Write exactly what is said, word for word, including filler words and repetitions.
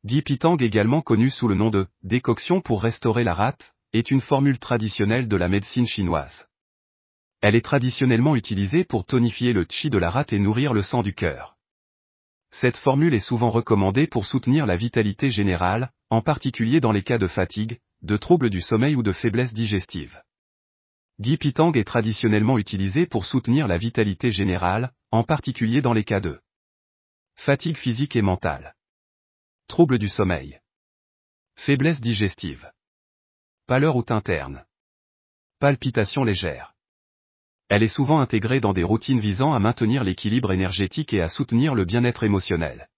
Ghee Pitang, également connu sous le nom de « décoction pour restaurer la rate », est une formule traditionnelle de la médecine chinoise. Elle est traditionnellement utilisée pour tonifier le qi de la rate et nourrir le sang du cœur. Cette formule est souvent recommandée pour soutenir la vitalité générale, en particulier dans les cas de fatigue, de troubles du sommeil ou de faiblesse digestive. Ghee Pitang est traditionnellement utilisé pour soutenir la vitalité générale, en particulier dans les cas de fatigue physique et mentale, troubles du sommeil, faiblesse digestive, pâleur ou teint terne, palpitations légères. Elle est souvent intégrée dans des routines visant à maintenir l'équilibre énergétique et à soutenir le bien-être émotionnel.